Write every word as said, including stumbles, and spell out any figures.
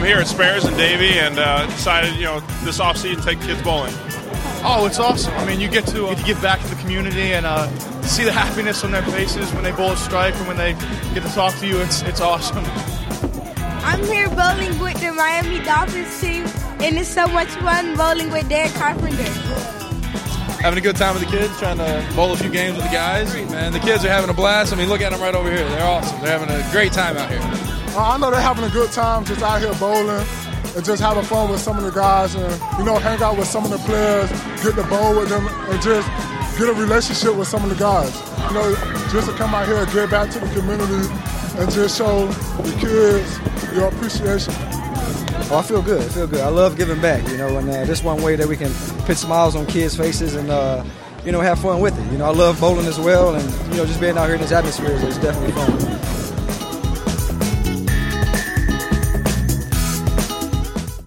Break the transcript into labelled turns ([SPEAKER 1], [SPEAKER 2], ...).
[SPEAKER 1] here at Spares and Davie and uh, decided, you know, this offseason to take kids bowling.
[SPEAKER 2] Oh, it's awesome. I mean, you get to, uh, get to give back to the community and uh, see the happiness on their faces when they bowl a strike and when they get to talk to you. It's it's awesome.
[SPEAKER 3] I'm here bowling with the Miami Dolphins team, and it's so much fun bowling with Derek Carpenter.
[SPEAKER 4] Having a good time with the kids, trying to bowl a few games with the guys. Man, the kids are having a blast. I mean, look at them right over here. They're awesome. They're having a great time out here.
[SPEAKER 5] Uh, I know they're having a good time just out here bowling and just having fun with some of the guys and, you know, hang out with some of the players, get to bowl with them, and just get a relationship with some of the guys. You know, just to come out here and give back to the community and just show the kids your appreciation.
[SPEAKER 6] Oh, I feel good. I feel good. I love giving back, you know, and uh, this one way that we can put smiles on kids' faces and, uh, you know, have fun with it. You know, I love bowling as well, and, you know, just being out here in this atmosphere is definitely fun.